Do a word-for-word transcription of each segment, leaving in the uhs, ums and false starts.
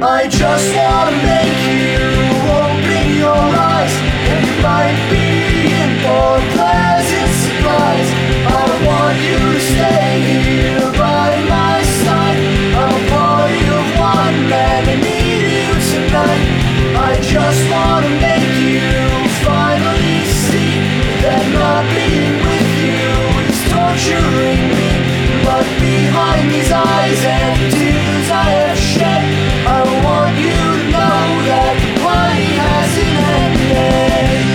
I just wanna make you open your eyes, and you might be in for a pleasant surprise. I want you to stay here by my side. I'm a party of one man, I need you tonight. I just wanna make you finally see that not being with you is torturing me. But behind these eyes and tears I have shed, I want you to know that the party hasn't ended.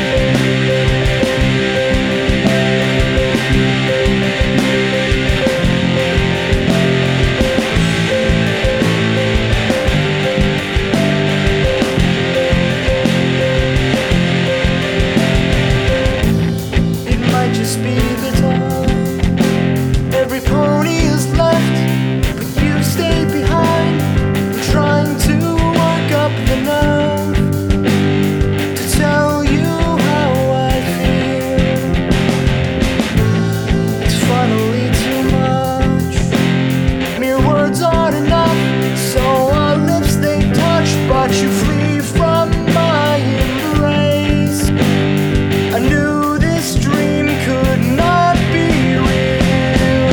It might just be the time. Every pony is left, but you stay behind, trying to work up the nerve to tell you how I feel. It's finally too much. Mere words aren't enough, so our lips they touch, but you flee from my embrace. I knew this dream could not be real.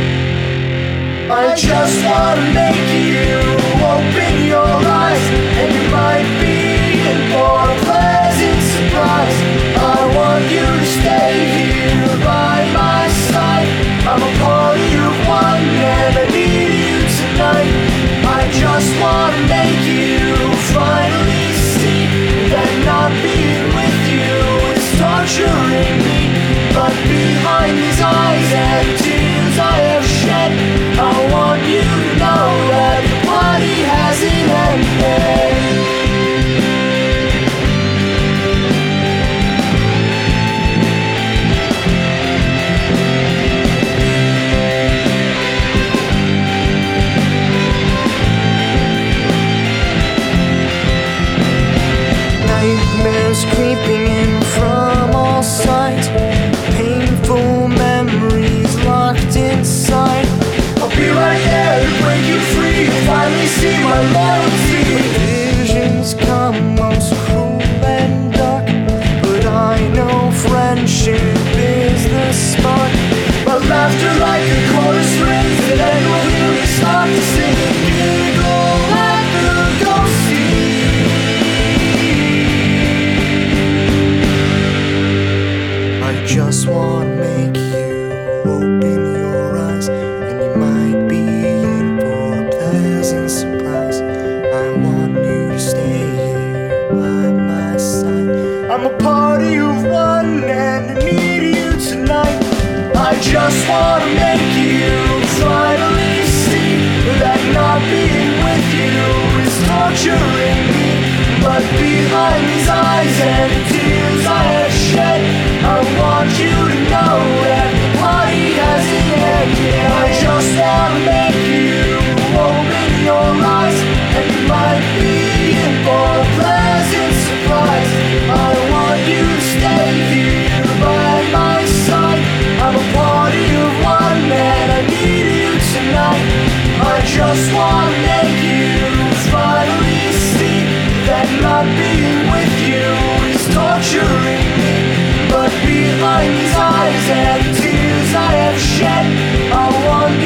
I just wanna make you open your eyes, and you might be in for a pleasant surprise. I want you to stay here by my side. I'm a party of one and I need you tonight. I just wanna make you finally see that not being with you is torturing me. But behind these eyes and tears I have shed, I want you to know that the party hasn't ended. Nightmares creeping in from all sides, painful memories locked inside. I'll be right there to break you free, you'll finally see my loyalty. Visions come most cruel and dark, but I know friendship is the spark. My laughter like a chorus strings that then will hear me start to sing and giggle at the ghosty. I just wanna make you open your eyes, and you might be in for a pleasant surprise. I want you to stay here by my side. I'm a party of one and I need you tonight. I just wanna make you finally see that not being with you is torturing me. But behind these eyes and tears I have shed, I want you to know that the party hasn't ended. I just wanna make you open your eyes, and you might be in for a pleasant surprise. I want you to stay here by my side. I'm a party of one man, I need you tonight. I just wanna make you finally see that not being with you is torturing me. But behind these eyes and tears I have shed, I want